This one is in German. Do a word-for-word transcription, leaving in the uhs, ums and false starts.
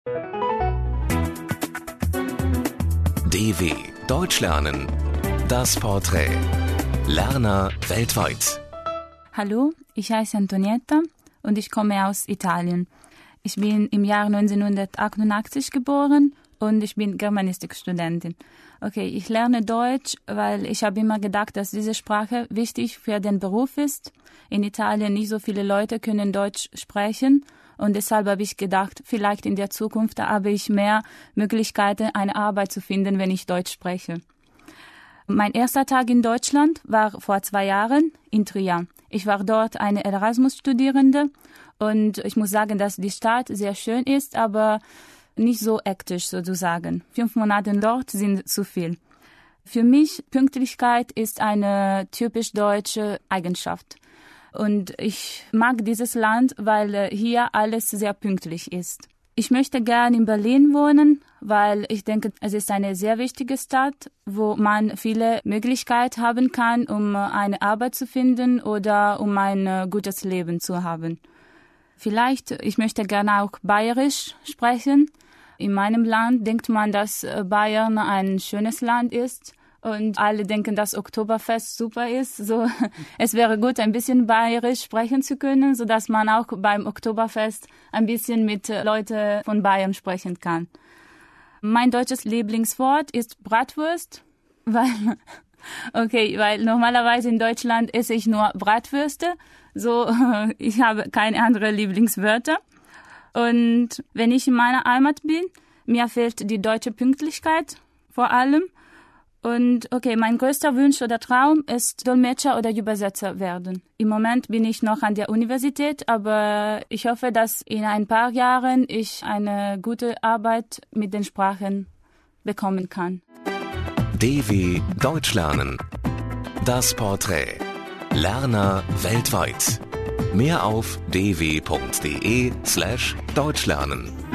D W Deutsch lernen. Das Porträt. Lerner weltweit. Hallo, ich heiße Antonietta und ich komme aus Italien. Ich bin im Jahr neunzehnhundertachtundachtzig geboren und ich bin Germanistikstudentin. Okay, ich lerne Deutsch, weil ich habe immer gedacht, dass diese Sprache wichtig für den Beruf ist. In Italien nicht so viele Leute können Deutsch sprechen und deshalb habe ich gedacht, vielleicht in der Zukunft habe ich mehr Möglichkeiten, eine Arbeit zu finden, wenn ich Deutsch spreche. Mein erster Tag in Deutschland war vor zwei Jahren in Trier. Ich war dort eine Erasmus-Studierende und ich muss sagen, dass die Stadt sehr schön ist, aber nicht so hektisch sozusagen. Fünf Monate dort sind zu viel. Für mich Pünktlichkeit ist eine typisch deutsche Eigenschaft. Und ich mag dieses Land, weil hier alles sehr pünktlich ist. Ich möchte gern in Berlin wohnen, weil ich denke, es ist eine sehr wichtige Stadt, wo man viele Möglichkeiten haben kann, um eine Arbeit zu finden oder um ein gutes Leben zu haben. Vielleicht, ich möchte gerne auch Bayerisch sprechen. In meinem Land denkt man, dass Bayern ein schönes Land ist und alle denken, dass Oktoberfest super ist. So, es wäre gut, ein bisschen Bayerisch sprechen zu können, sodass man auch beim Oktoberfest ein bisschen mit Leuten von Bayern sprechen kann. Mein deutsches Lieblingswort ist Bratwurst, weil, okay, weil normalerweise in Deutschland esse ich nur Bratwürste, so, ich habe keine anderen Lieblingswörter. Und wenn ich in meiner Heimat bin, mir fehlt die deutsche Pünktlichkeit vor allem. Und okay, mein größter Wunsch oder Traum ist Dolmetscher oder Übersetzer werden. Im Moment bin ich noch an der Universität, aber ich hoffe, dass in ein paar Jahren ich eine gute Arbeit mit den Sprachen bekommen kann. D W Deutsch lernen. Das Porträt. Lerner weltweit. Mehr auf d w punkt d e slash deutschlernen.